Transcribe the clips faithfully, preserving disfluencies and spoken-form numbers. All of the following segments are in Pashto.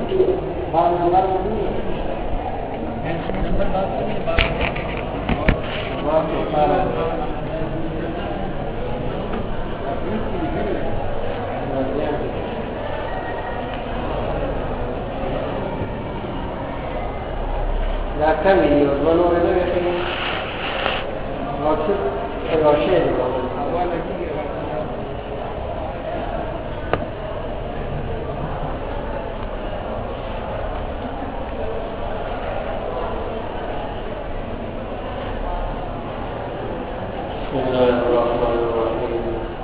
لا كمل يوزنوا ولا يخلي مقصود الرشيد بسم الله الرحمن الرحيم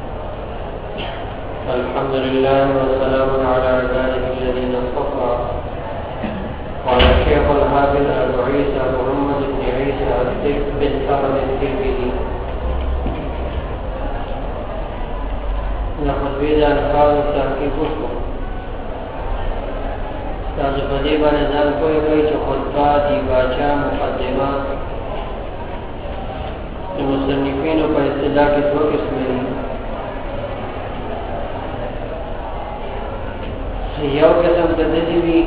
الحمد لله والسلام على عباده الذين اصطفى قال الشيخ الحافظ أبو عيسى محمد بن عيسى بن سرد الترمذي نحن بيدا الفاظ التحقيق وشو تاسو په دې باندې ځان کوی کوي چې خطبه دی باچا مقدمه د مصنفینو په اصطلاح کې دوه قسمه دي یو قسم د دې وی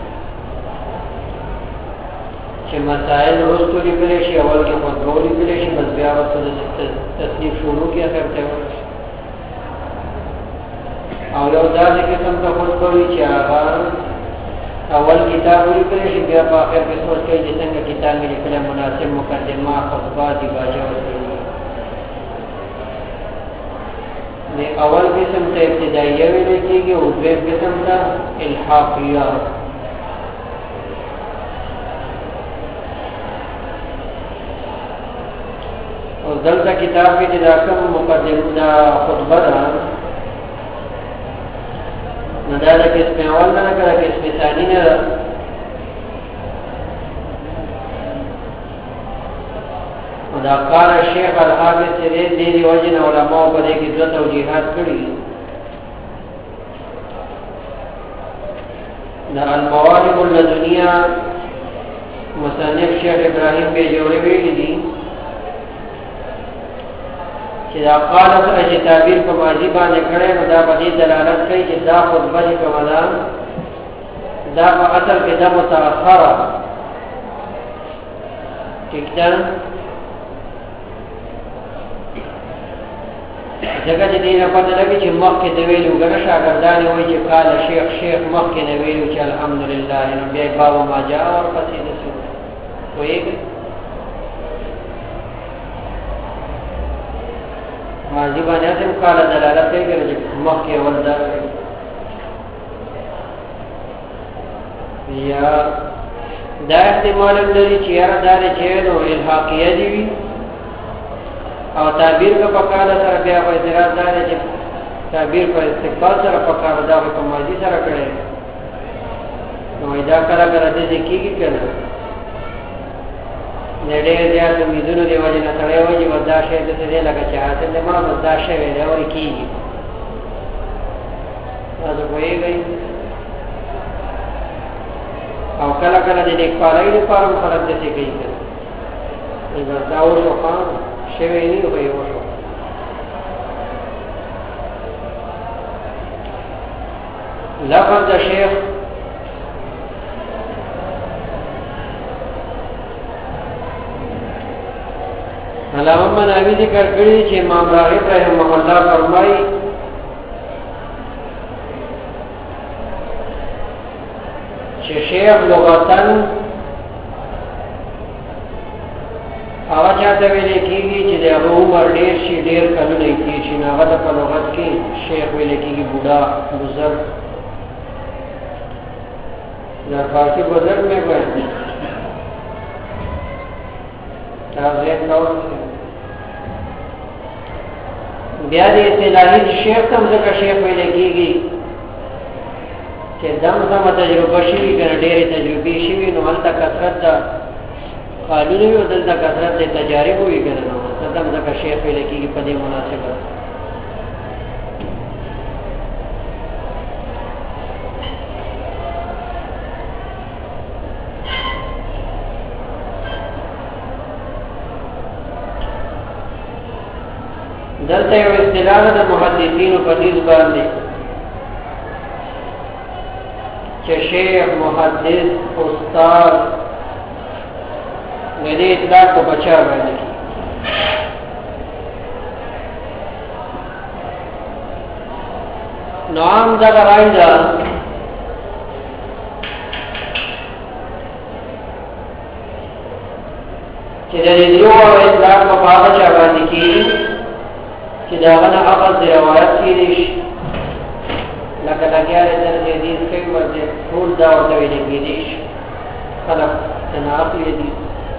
چې مسائل وروسته لیکل شي اول کې خطبه لیکل شي بس بیا وروسته د تصنیف شروع کې اخر ته او یو داسې قسم ته خطبه وي چې هغه اول کتاب لیکل شي بیا په اخر کې سوچ کوي چې څنګه کتاب مې لیکل مناسب مقدمه خطبه دی باجه ورته نه اول قسم ته ابتدائیه ویل کېږي او دویم قسم ته الحاقیه او دلته کتاب کې چې دا کوم مقدمه دا خطبه ده نو دا د قسم اول نه کړه قسم ثاني نه او دا قال الشيخ الحافظ چې دې دې وجه نه علماء په دې کې دوه توجیهات کړي دا الموارد اللدنیه مصنف شیخ ابراهیم به جوړې ویلي دي چې دا قال سره چې تعبیر په ماضی باندې کړي نو دا په دې دلالت کوي چې دا خطبه چې کومه دا په اصل کې د متأخره ټیک ده ځکه چې دې نه پته لګي چې مخکې د ویلو ګڼه شاګردان وایي چې قال شیخ شیخ مخکې نه ویلو چې الحمدلله نو بیا باب ما جاء اور پسې د څه وایي ماضی باندې هم قال دلالت کوي چې مخکې ولدا یا دا احتمال لري چې یاره دا چې نو الحاقیه دی وي او تعبیر په پکاله سره بیا په اعتراض دار چې تعبیر په استقبال سره پکاله دا په ماضی سره کړي نو دا کله کله دې کېږي کنه نړۍ زیات امیدونو دی وجه نه سره وایي ودا شی د دې لکه چې حاصل نه ما ودا شی ویل او کېږي تاسو وایي او کله کله د دې کارای لپاره خلک د څه کوي دا دا ورو خان شوی نه وي ورو لفظ د شیخ علامه مناوی ذکر کړی چې امام راغب رحمه الله فرمایي چې شیخ لغتن هغه چاته ویل کېږي چې د هغه عمر ډېر شي ډېر کلونه یې تېر شي نو هغه ته په لغت کې شیخ ویل کېږي بوډا بزرګ دا فارسي بزرګ مې وایي تازه نو بیا دې اصطلاحي شیخ هم ځکه شیخ ویل کېږي چې دم دم تجربه شي کنه ډېرې تجربې شي نو هلته کثرت ده قالونه وي دلته کثرت د تجارب وي کنه نو دم ځکه شیخ ویل کېږي په دې مناسبت دلته یو اصطلاح د محدثینو په دې باندې چې شیخ محدث استاد دې اطلاق په بچا باندې نو عام دا راځي چې د دې یو اطلاق په بچا باندې کې چې دا غنه اخذ دی روایت کړي لکه لګیاله د دې دې څخه ورته ټول دا ورته ویل کېږي خلک تناقض دي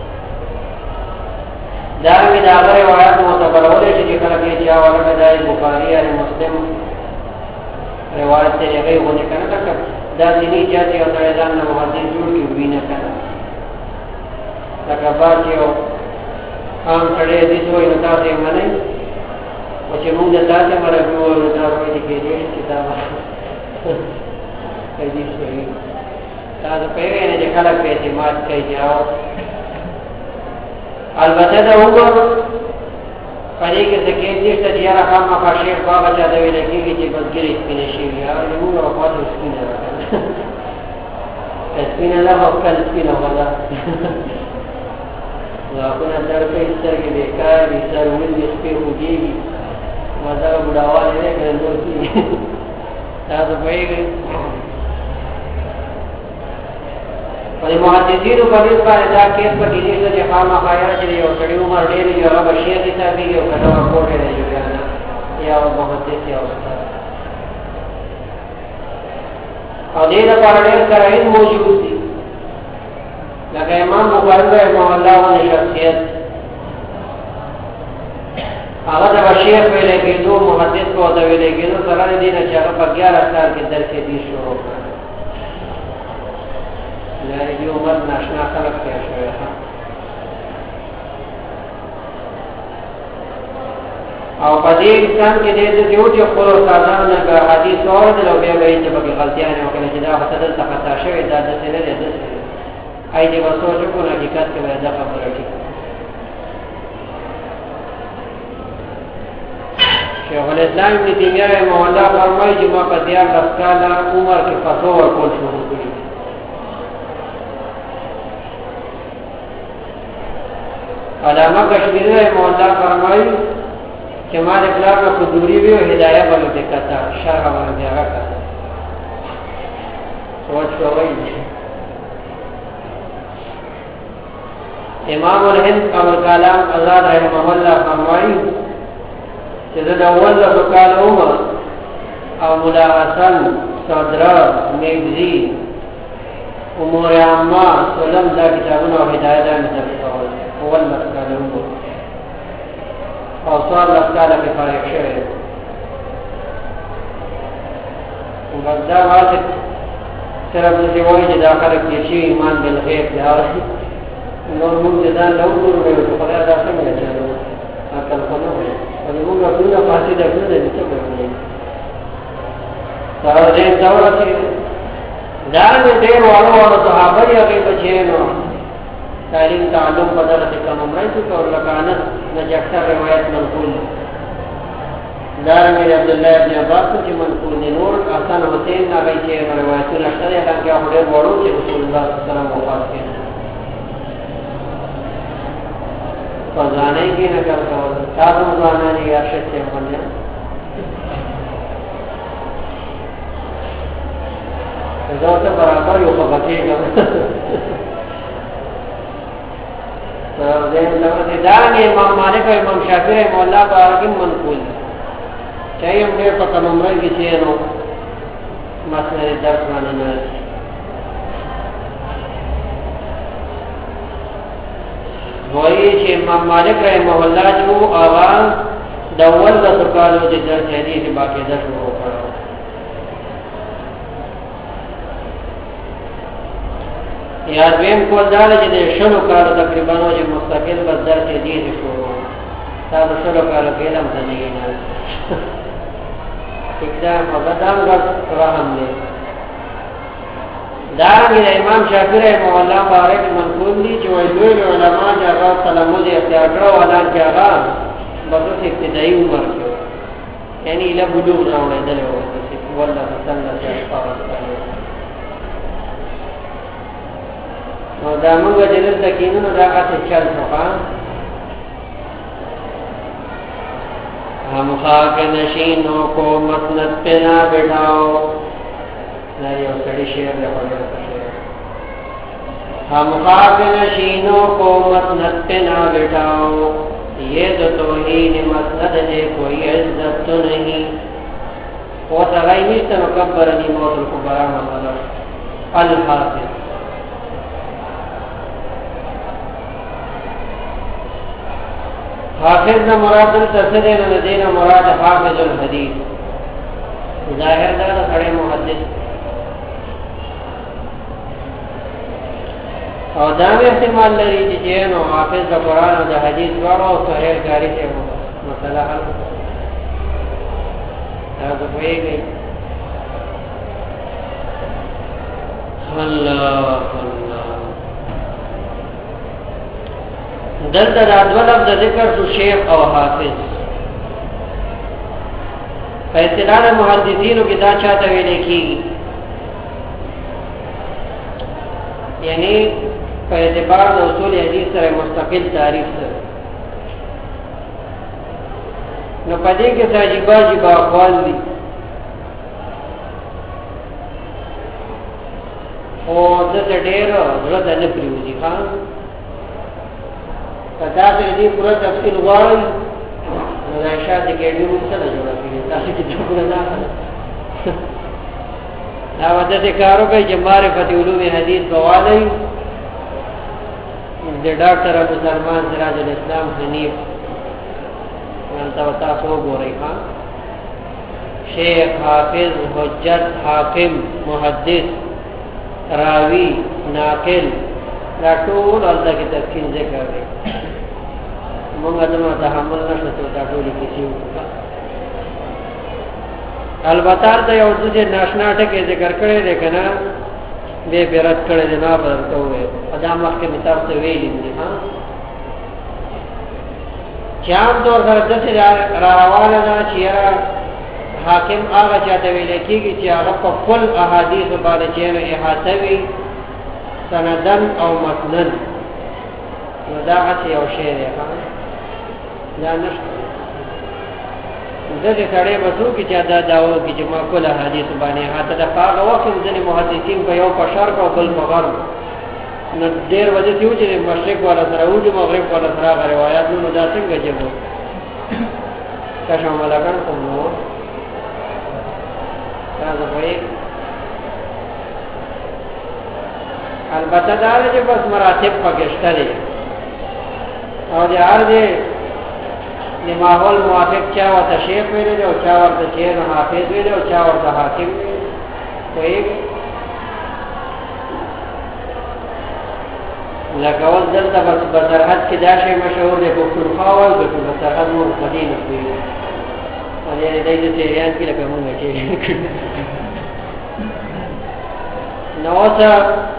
دا می دا غره روایت معتبر ولې چې کله کې چا ورته د بخاری او مسلم روایت ته هغه ونه کنه دا دیني چې او ته ځان نه محدث جوړ کی وینه کنه لکه باچو هم کړي دي دوی نو تاسو منئ او چې موږ د تاسو مرګ وو دا وایي کې دې کتاب کوي شي تاسو په یوه نه کله په اعتماد کوي او البته دا وګورئ پدې کې څه کې دې چې یاره هم په شیخ بابا چا دی لګيږي چې بسګری سپینې شي یا موږ په خاطر سپینې راځي سپینې نه هو کله سپینې ولا نو په نظر کې سترګې بیکار دي سر ولې سپې خوږي مزه بډاواله نه کړي نو چې تاسو په یوه په محدثینو په دې باندې دا کېس په دې چې خامہ خایا چې یو کړي عمر ډېر یو هغه شی چې تاسو یو کډو کوټه دی یا محدث یا استاد او دې لپاره ډېر کارین موجود دي لکه امام بخاری رحمه الله عنه شخصیت هغه د بشیر په لګي دوه محدث کو دا ویلې کېدو سره دې نه چې هغه په اګیاره سال کې درس دې شروع کړ لاره دی عمر ناشنا خلق کې شوی او په دې انسان کې دې یو چې خپل سازان نه حدیث اور د لوبې وایي چې په غلطیاں او کله چې دا حدث خطا شوی دا د څه نه دي اې دې وسوچ کو نه حقیقت کې دا خبره کې شیخ الاسلام ابن تیمیہ رحمه الله فرمایي چې ما په دیار لسکاله عمر کې فتوا ورکول شروع کړې علامه کشمیری رحمه الله فرمایي چې ما د پلار په حضوري وی او هدايه باندې کتا شرح باندې هغه کتا سوچ کوي امام الهند ابو کلام آزاد رحمه الله فرمایي چې د اول د کال عمر او مولا حسن صدرا میگزی امور عامه سلم دا کتابونه او هدايه ده متفقول اول مسکاله عمر او سوال مسکاله په فارغ شوی وګدا واځي صرف دې وایي چې دا خلک چې ایمان بالغیب دا نو موږ دا نو ورو ورو په خدای دا څنګه چلو اکل خو نه وي او موږ ټول پاتې دا څه دي څه کوي دا دې دا ورته دا دې ډېر وړو وړو صحابه یې هغه بچینو تعلیم تعلم په درته کوم راځي او لکانه نجاکتر روایت منقول دارنګ عبد الله ابن عباس چې منقول دي نور حسن حسین هغه چې روایتونه شته هغه هغه وړو چې رسول الله صلی الله علیه وسلم وفات کړي فزانه کې نه کول تاسو ځوانان یې ارشد ته باندې زه ته برابر یو په بچی کوم زين لو دان امام مالک او امام شافعی مولا باغم منقول چایم دې په تمامه کې چې نو مسله درس باندې نه وایي چې امام مالک رحمه الله جو اواز د اول د سکالو د درس حدیث باقی ده شروع کړو یا دویم کول داله چې د شلو کالو تقریبا نو چې مستقل بس درس حدیث شروع تاسو شلو کالو کې علم ته نه اقدام مقدم غږ رحم دې دا د امام شافعی رحمه الله بارک منقول دي چې ویلو علماء هغه تلمذ اختیار کړو ولان چې هغه بغیر ابتدایي عمر کې یعنی له بلوغ راوړل دي او چې والله صلی الله علیه وسلم دا موږ جنت تکینو دا هغه چل شوه हम खाक नशीनों को मसनद पे ना बिठाओ नहीं और कड़ी शेर ले पड़े हम खाक नशीनों को मसनद पे ना बिठाओ ये तो तौहीद मसनद है कोई इज्जत तो नहीं वो सगाई नहीं तो मुकब्बरनी मौत को बड़ा मसला अल हाफिज हाफिज न مراد تفسیر نه دینه مراد حافظ الحديث ظاهر دا خړې محدث او دا احتمال لري چې نو حافظ د قران او د حديث ورو او صحیح کاری ته مسله حل دا کوي الله دلته د اول د ذکر شو شیخ او حافظ په اصطلاح محدثینو کې دا چاته ویل کیږي یعنی په اعتبار د اصول حدیث سره مستقل تعریف سره نو پدې کې ساجيبا جيبا اقوال دي او د ډېر غلط نه پریوزي خان پتا ته دې پوره تفصیل غواړي نو دا شاته کې دې موږ سره جوړه کړی تاسو کې څنګه نه دا وځه دې کارو کې چې معرفت علوم حدیث بوالي د ډاکټر ابو سلمان سراج الاسلام حنیف ولته تاسو وګورئ ها شیخ حافظ حجت حاکم محدث راوی ناقل دا ټول الله کې تفصیل ذکر دی موږ دمو تحمل نشو ته ټول کیسې وکړه البته دا یو څه ناشنا ټکي ذکر کړی دی کنه به بیرت کړی دی نه برته وې ادا مخکې متاب ته ویلې دي ها چام دور سره د څه را روانه ده چې حاکم هغه چاته ویل کېږي چې هغه په خپل احادیث باندې چې نه احاطه وي سندن او متنن نو دا هڅه یو شی دی ها دا نشته دغه کړه وسو کې چې دا داو کې چې ما کول حدیث باندې هاته دا هغه وخت ځنې محدثین په یو په شرق او بل په غرب نو ډېر وجه دی چې مشرق ولا سره او د مغرب ولا سره روایت نو دا څنګه جوړو کښه ملګر کوم نو دا زوی البته دا چې بس مراتب پکشته دي او د هر دې د ماحول موافق چا ورته شیخ ویل او چا ورته شیخ حافظ ویل او چا ورته حاکم کوي لکه ول دلته بس بسرحد کې دا شی مشهور دی په پښتونخوا او په بسرحد نور مدینه کې او دې دې دې ریان کې لکه مونږ چې نو څه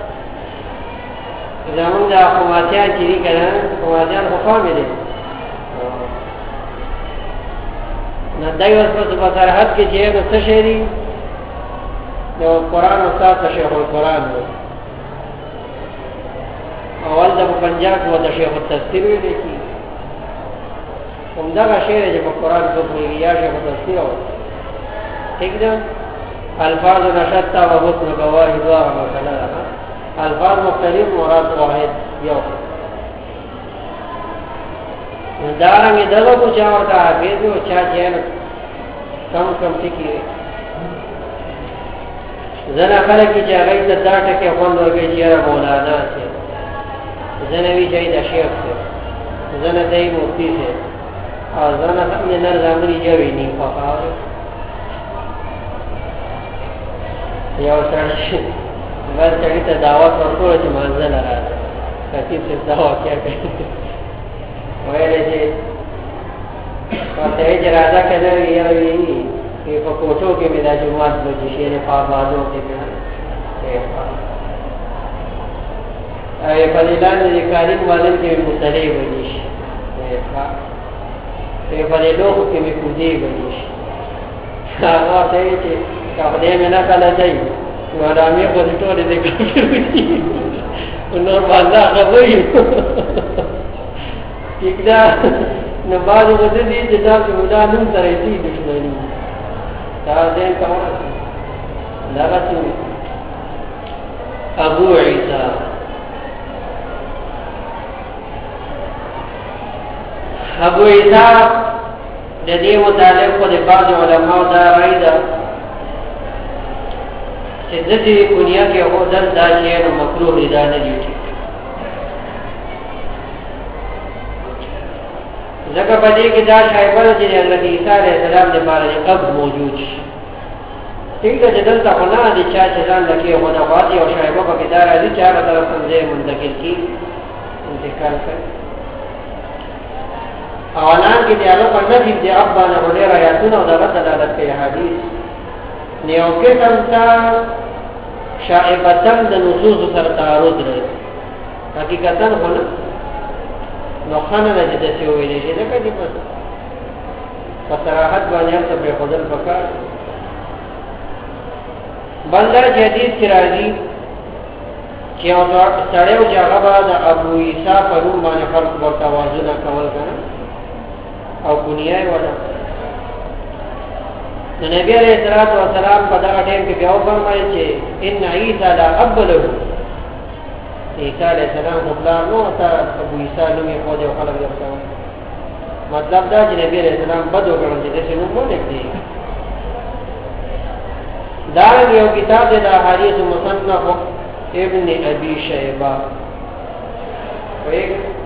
زمون دا قوماتیان چې دي کنه قوماتیان خو فهمي دي نو دای اوس په سرحد کې چې نو څه شي دي نو قرآن استاد شیخ القرآن اول د پنجاب و د شیخ التفسیر وی دي کی همدا شعر چې په قرآن کې ویل یا شیخ التفسیر او ٹھیک ده الفاظ نشتا و حسن گواهی دعا مثلا الفاظ مختلف مراد واحد یو دارنګ دغه کو چا ورته حافظ او چا جن کم کم ټکی زنه خلک چې هغه ته دا ټکی خوند ورګي چې مولانا چې زنه وی چې د شیخ څخه زنه دای مفتی څخه او زنه څنګه نر زمري جوړی نه پخاوه یو څه بس چړې ته دعوت ورکول چې منځل راځي کتي څه دعوت کوي وایي چې پته یې راځه کله یې وی چې په کوټو کې مې د جمعات د شیخ په بازو کې ای په دلان دې کارین والن کې مصلی ونیش ای په دې لوخو کې مې کوزي ونیش هغه ته چې کله دې نه کله دی ورامي په ټوله دې کې نور باندې خبرې کېدا نو باندې ودې دي چې دا مولا نن سره دي دښمني دا دې کومه دا راځي ابو عیسی ابو عیسی د دې متعلق په بعض علماء دا رائے ده چې د دې دنیا کې هو دل دا شی نو مکروه دي نه دي ځکه په دې کې دا شایبه چې د حضرت عیسی علیه السلام د باره اب موجود شي ټیک ده چې دلته خو نه دي چا چې ځان لکه هو دا واځي او شایبه په کې دا راځي چې هغه طرف څخه منتقل کی انتقال کوي اولان کې دیالو په نفي د اب باندې وړي آیاتونه او دغه دلالت کوي حدیث نیو کې څنګه شائبتن د نصوص سره تعارض لري حقیقتا خو نه نو خانه د دې څه ویلې چې دا کدي په صراحت باندې هم په خپل پکار بندر حدیث کی راځي چې او سړیو چې هغه د ابو عیسی په نوم باندې خلق ورته واځنه کول کنه او کنیه ولا نو نبی علیہ الصلوۃ والسلام په دا ټیم کې بیا فرمایي چې ان عیسی لا اب له عیسی علیہ السلام خپل نو تا ابو عیسی نوم یې خو دې خلک ورته مطلب دا چې نبی علیہ السلام بده کړو چې دې نوم مو لیکي دا یو کتاب د احادیث مصنف ابن ابي شيبه وې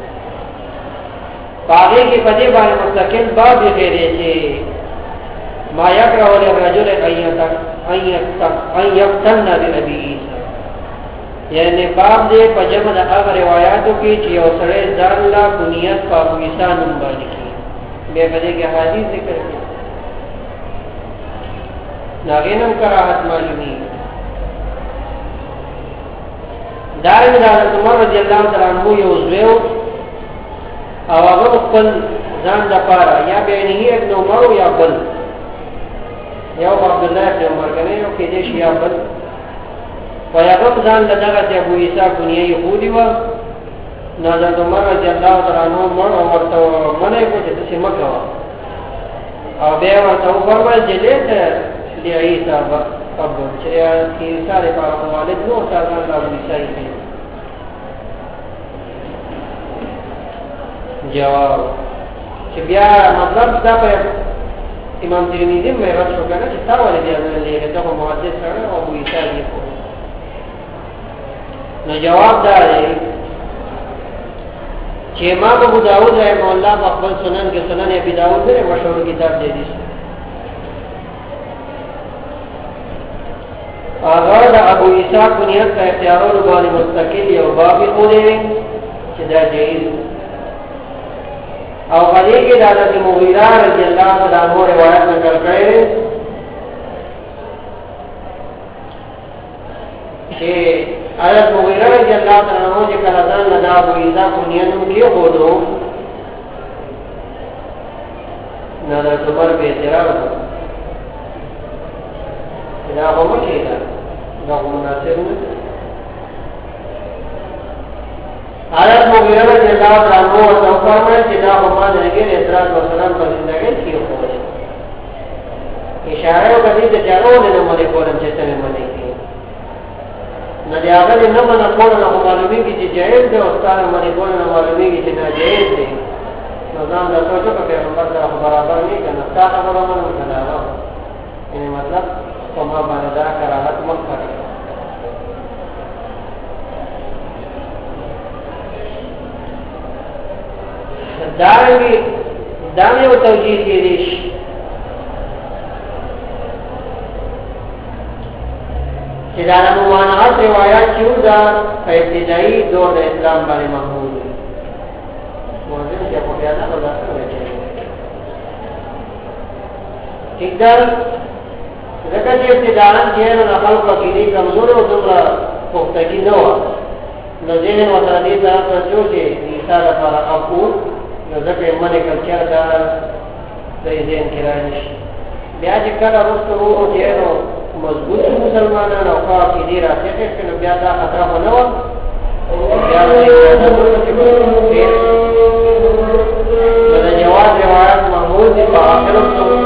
باغی کی پدی باندې مستقل باب یې دی چې ما یقرأ للرجل ایتک ایتک ایتن بابي عیسی یعنی باب دې په جمع د هغه روایتو کې چې یو سره ځان لا کنیت په ابو عیسی نوم باندې کې به په دې کې حدیث ذکر کړي ناغینم کراحت معلومی دارنګ د عمر رضی الله تعالی عنہ یو زویو او هغه خپل ځان د پاره یا به نه ابن عمر یا بل یو عبد الله بن عمر کنه یو کې دې شي یا بل و هغه ځان د دغه ابو عیسی کنیه یهودي و نظر عمر رضی الله تعالی عنہ مړ او ورته منه کو چې څه مکه او بیا ورته فرمایي چې دې عیسی ابو چې عیسی په والد نو څنګه ابو عیسی جواب چې بیا مطلب دا په امام ترمذی مې راځو کنه چې تا ولې بیا ولې ته محدث سره او ابو عیسی دی نو جواب دا دی چې امام ابو داود رحمه الله په خپل سنن کې سنن ابي داود ډېر مشهور کتاب دی دی هغه د ابو عیسی کنیت په اختیارولو باندې مستقل یو باب خوري چې دا جایز او هغه کې د حضرت مغیره رضی الله تعالی عنہ روایت نقل کړي چې حضرت مغیره رضی الله تعالی عنہ چې کله ځان له ابو عیسی کنیت کې وګورو نو د عمر به اعتراض دا هم کېده دا مناسب نه حضرت مغیره رضی الله تعالی عنہ او فرمایي چې دا هم د نبی اعتراض وسلام په زندګۍ کې وکړي اشاره وکړي چې چارونه نه مونږ کولم چې څنګه مونږ کې نه دی هغه نه مونږ کولم نو معلومي کې چې جایز دی او ستاره مونږ کولم نو معلومي کې چې ناجایز دی نو ځان د څه په پیغمبر سره برابر نه کنه تا خبره مونږ کنه یعنی مطلب وما باندې دا کراهت مکر دارنګي دانه او توجیه کېږي چې دا نو مانعات روایت چې دا ابتدایي دور د اسلام باندې محمود دي موږ چې په بیا نه راځو ٹھیک ده ځکه چې ابتداءً جهل او خلق عقیدې کمزور او دومره پختګي نه و نو ذهن ورته دې ته راځو چې عیسی لپاره اقول نو ځکه منه کلچر دا د ذهن کې راځي بیا چې کله وروسته وو چې نو مضبوط مسلمانانو او عقیدې راځي چې بیا دا خطر نه و بیا د اجازه چې د جواز روایت محمود دی په اخر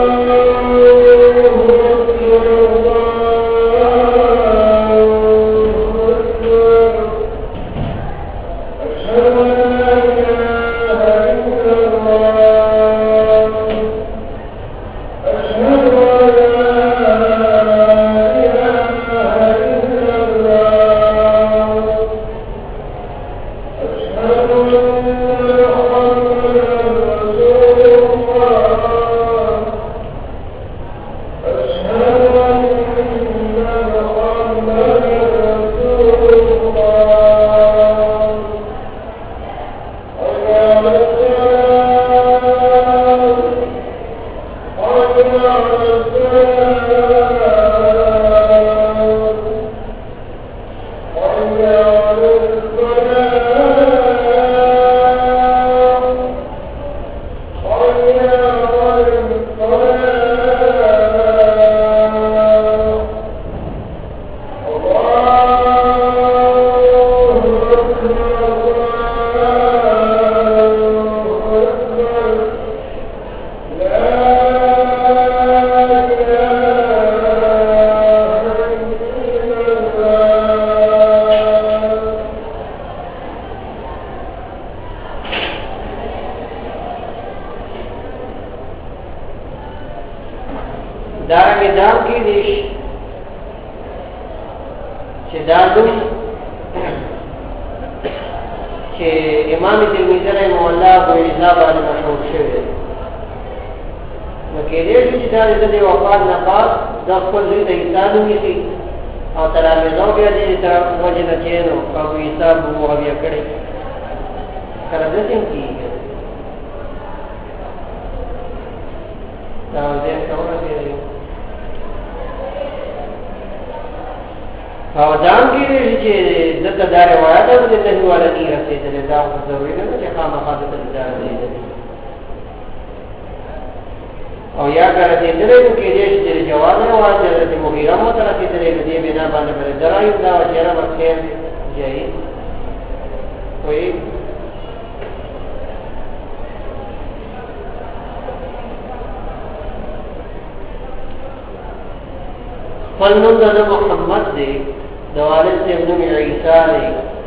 فلنم دا محمد دے دوالد سے ابن عیسیٰ دے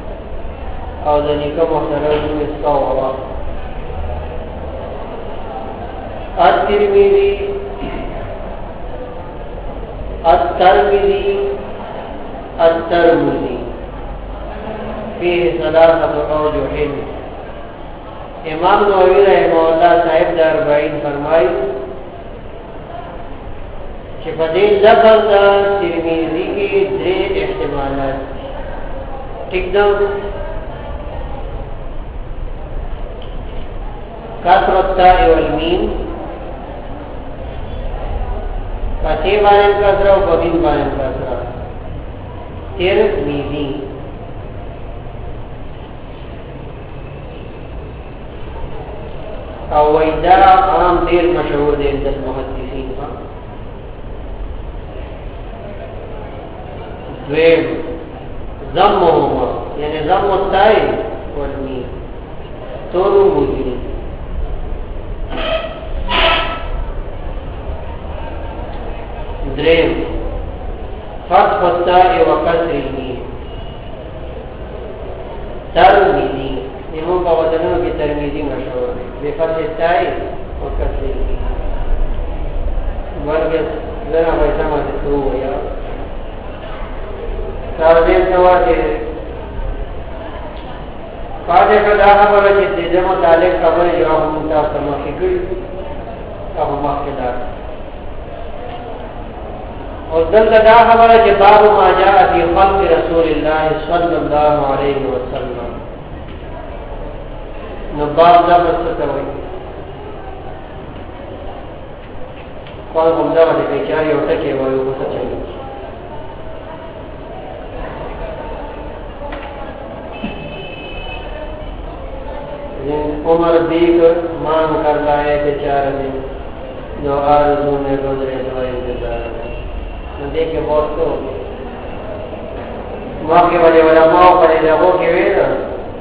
او دنیکا محترم مسکا ہوا الترمذی الترمذی الترمذی فيه ثلاثة أوجه. امام نووي رحمه الله صاحب د اربعین فرمایي چې په دې لفظ د ترمذی کې درې احتمالات ټیک ده. کثرت التاء والمیم پتی باندې کثرت او بدین باندې کثرت ترمذی. او ویدا عام دیر مشهور دیر د محدثین ها. دویم ضمهما یعنی ضم التاء والمیم تورو مجری. دریم فتح التاء وکسر المیم ترمذی. امام کا وزنوں کی ترمذی مشہور ہے بفتح التاء وکسر المیم. بلکہ ذرا ویسا مت تو یا تاویل نواتے فاتح کا دا خبر ہے کہ دے متعلق خبر جو ہم تا سمجھ گئی اب مخدار اور دل دا خبر ہے کہ باب ما جاء فی خلق رسول اللہ صلی اللہ علیہ وسلم. نباب دا مستوی قال هم دا دې بیچاری او ټکی وایو څه چلی. عمر بیگ مان کر لائے بیچارہ نے جو آرزو میں گزرے تو انتظار میں دیکھے بہت تو موقع والے علماء پر لوگوں کے ویلا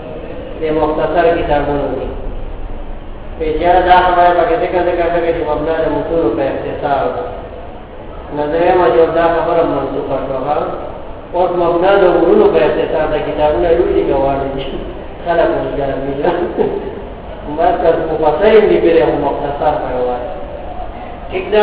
د مختصر کتابونو دي پیچاره دا خبره پکې ذکر ذکر کوي چې مبنا د متون په اختصار نظر ما جو دا خبره منسوخه شوه او مبنا د ورونو په اختصار د کتابونو لوي دي غواړي خلک مجرمي مرکز مفصل دی بره مختصر پروای ٹھیک ده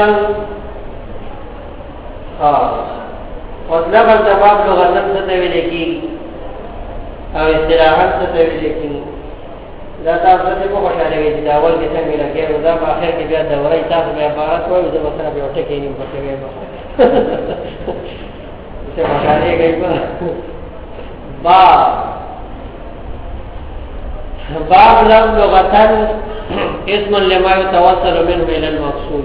ها مطلب د باب لغتن څه ویل کی او اصطلاحات څه ویل کی دا تاسو ته په خوشاله وي چې اول کې څنګه لګي او دا په اخر کې بیا د ورای تاسو بیا عبارت وایي د مثلا به وټه کې نه پته وي څه خوشاله کوي با باب لفظ لغتن اسم لما يتوصل منه الى المقصود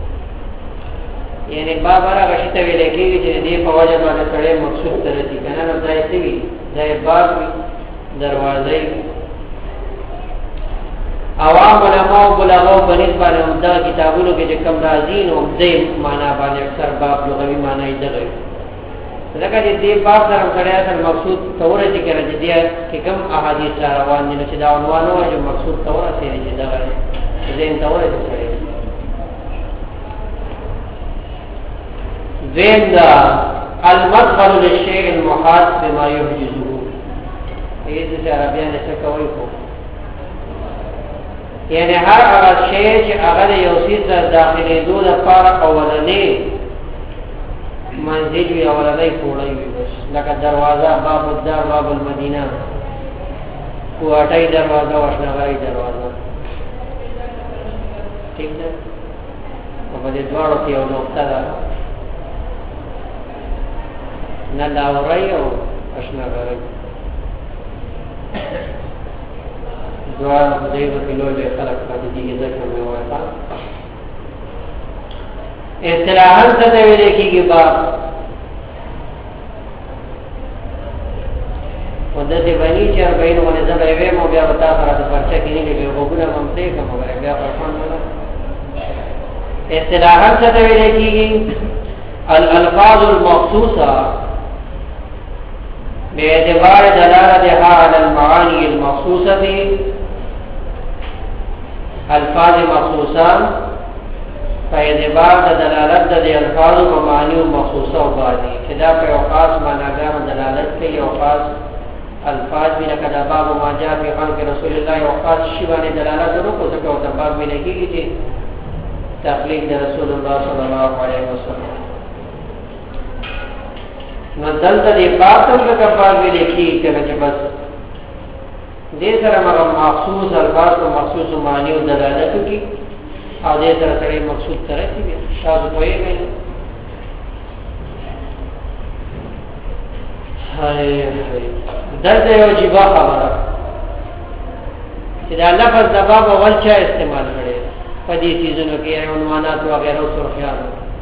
یعنی باب هغه شی ته ویل کېږي چې دې په وجه باندې سره مقصود ته رسي کنه نو ځای سی وي ځای باب دروازې عوام علماء بلغاو په نسبت باندې دا کتابونو کې چې کوم راځي نو دې معنا باندې اکثر باب لغوي معنا یې دغه لکه دې باب سره سره اصل مقصود تورې چې کړه چې دې کې کوم احادیث روان دي چې دا عنوان او جو مقصود تورې چې دغه دې تورې سره زين دا المدخل للشيء المحاط بما يحجزه یہ جیسے عربیان ایسا کوئی کو یعنی هر هغه شی چې هغه یو څه داخلي دوه لپاره اولنی منځي وی اولنی کوړی وي بس لکه دروازه باب الدار باب المدینه کوټای دروازه واشنغای دروازه ٹھیک ده په دې دواړو کې یو نقطه ده نه دا ورای او اشنغای دوار دیو کلو له خلق پاتې دي ځکه مې وایي اصطلاحاً څه دی ویل کېږي باب ودته باندې چې اربعین باندې ځای وې مو بیا وتا سره د پرچا کې نه لګي وګونه هم څه کوم غره بیا پرفان نه اصطلاحاً څه دی ویل کېږي الالفاظ المخصوصه باعتبار دلالتها على المعاني المخصوصه الفاظ مخصوصه فاعتبار دلالت د الفاظ په معنی مخصوصه باندې چې دا په اوقات معناګانو دلالت کوي او خاص الفاظ بنا کدا باب ما جاء في خلق رسول الله اوقات شی باندې دلالت وکړو ځکه او د باب مې لګیږي چې تخلیق د رسول الله صلی الله علیه وسلم نو دلته د باب ته لکه باب مې لګیږي چې بس دې سره موږ مخصوص الفاظ او مخصوص معنی او دلالت کوي او دې سره سره مقصود سره چې تاسو کوی مې هاي هاي درته یو جيبه خبره چې دا لفظ د باب اول چا استعمال کړي په دې سيزونو کې عنوانات او غیره او سرخيان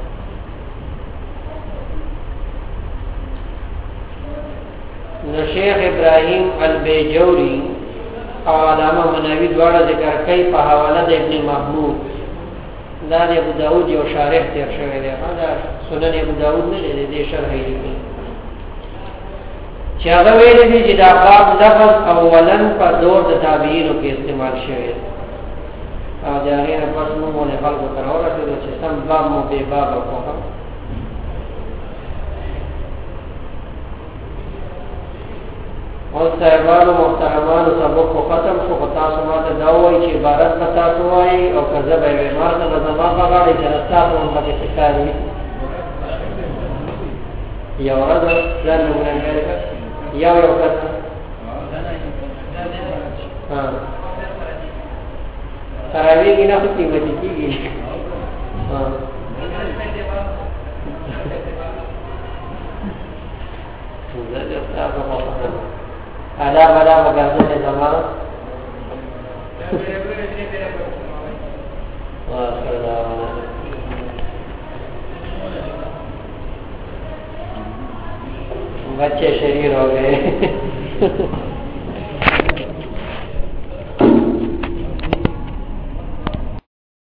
نو شیخ ابراهیم البیجوری او علامه مناوی دواړه ذکر کوي په حواله د ابن محمود دا د ابو داود یو شارح تیر شوی دی دا سنن ابو داود نه دی د شرح لیکي چې هغه ویل دي چې دا باب لفظ اولن په دور د تابعینو کې استعمال شوی او دا غیر پس نو مونږ خلکو تر اورته چې سم باب مو به باب کوه او صاحبانو محترمانو سبق کو ختم شو په تاسو باندې دا وایي چې عبارت پتا توای او کذب به مارته د زما په غاړه چې تاسو هم پکې ښکاری یو ورځ ځان نو ورنګره یو یو کړه ها تراوی کې نه پتی مې کیږي ها زه تاسو په خبره ادا بدا مګرځه ته زمانہ بچے شریر ہو گئے